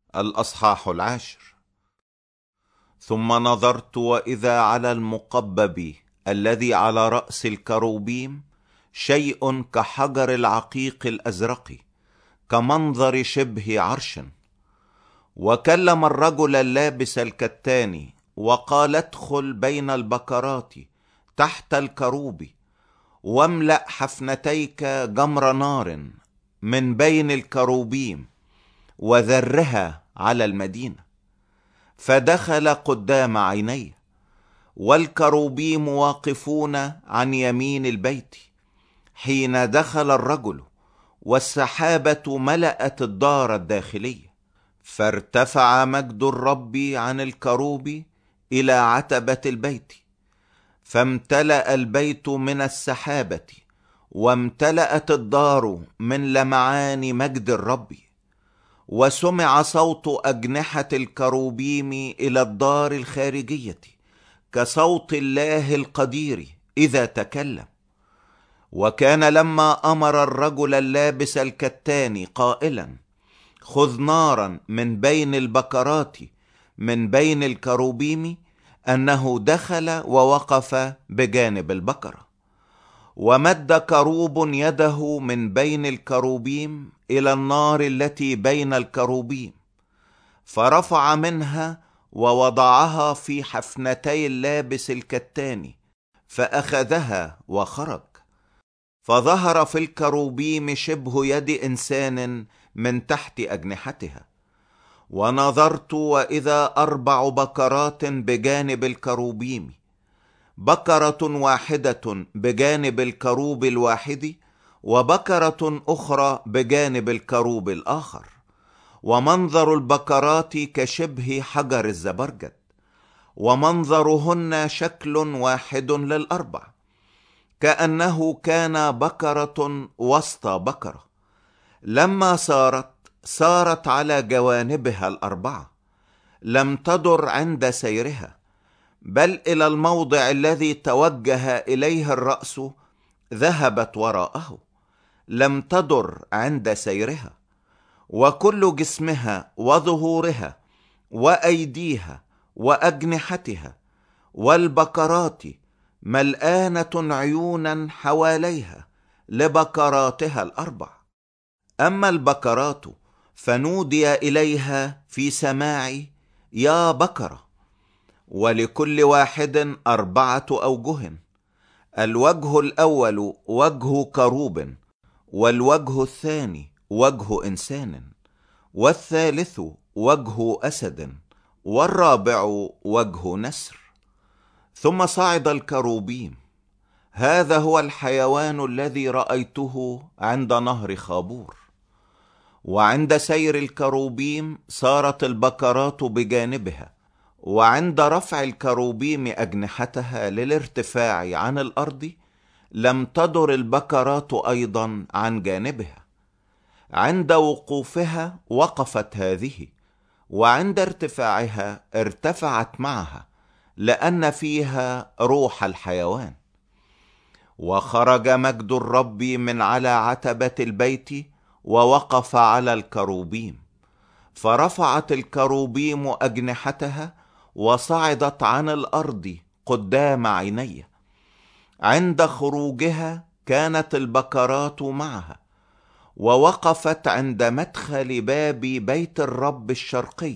الأصحاح 10. ثم نظرت وإذا على المقبب الذي على رأس الكروبيم شيء كحجر العقيق الأزرق كمنظر شبه عرش. وكلم الرجل اللابس الكتان وقال: ادخل بين البكرات تحت الكروب واملأ حفنتيك جمر نار من بين الكروبيم وذرها على المدينة. فدخل قدام عيني، والكروبيم واقفون عن يمين البيت حين دخل الرجل، والسحابة ملأت الدار الداخلية. فارتفع مجد الرب عن الكروب إلى عتبة البيت، فامتلأ البيت من السحابة، وامتلأت الدار من لمعان مجد الرب. وسمع صوت أجنحة الكروبيم إلى الدار الخارجية كصوت الله القدير إذا تكلم. وكان لما أمر الرجل اللابس الكتان قائلا: خذ نارا من بين البكرات من بين الكروبيم، أنه دخل ووقف بجانب البكرة. ومد كروب يده من بين الكروبيم إلى النار التي بين الكروبيم، فرفع منها ووضعها في حفنتي اللابس الكتان، فأخذها وخرج. فظهر في الكروبيم شبه يد إنسان من تحت أجنحتها. ونظرت وإذا 4 بكرات بجانب الكروبيم، بكرة واحدة بجانب الكروب الواحد، وبكرة أخرى بجانب الكروب الآخر. ومنظر البكرات كشبه حجر الزبرجد، ومنظرهن شكل واحد لل4، كأنه كان بكرة وسط بكرة. لما سارت على جوانبها ال4، لم تدر عند سيرها، بل إلى الموضع الذي توجه إليه الرأس ذهبت وراءه، لم تدر عند سيرها. وكل جسمها وظهورها وأيديها وأجنحتها والبكرات ملآنة عيونا حواليها لبكراتها ال4. أما البكرات فنودي إليها في سماعي: يا بكرة. ولكل واحد 4 أوجه: الوجه الأول وجه كروب، والوجه الثاني وجه إنسان، والثالث وجه أسد، والرابع وجه نسر. ثم صعد الكروبيم. هذا هو الحيوان الذي رأيته عند نهر خابور. وعند سير الكروبيم صارت البكرات بجانبها، وعند رفع الكروبيم أجنحتها للارتفاع عن الأرض لم تدر البكرات أيضا عن جانبها. عند وقوفها وقفت هذه، وعند ارتفاعها ارتفعت معها، لأن فيها روح الحيوان. وخرج مجد الرب من على عتبة البيت ووقف على الكروبيم، فرفعت الكروبيم أجنحتها وصعدت عن الأرض قدام عيني. عند خروجها كانت البكرات معها، ووقفت عند مدخل باب بيت الرب الشرقي،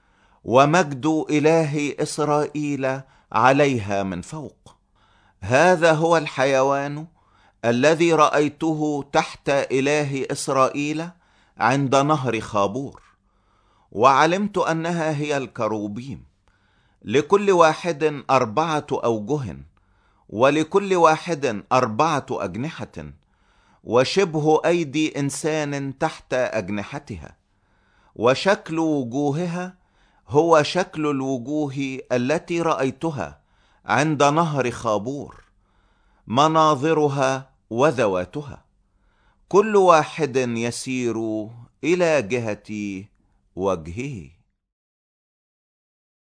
ومجد إله إسرائيل عليها من فوق. هذا هو الحيوان الذي رأيته تحت إله إسرائيل عند نهر خابور. وعلمت أنها هي الكروبيم، لكل واحد 4 أوجه، ولكل واحد 4 أجنحة، وشبه أيدي إنسان تحت أجنحتها. وشكل وجوهها هو شكل الوجوه التي رأيتها عند نهر خابور، مناظرها وذواتها، كل واحد يسير إلى جهة وجهه.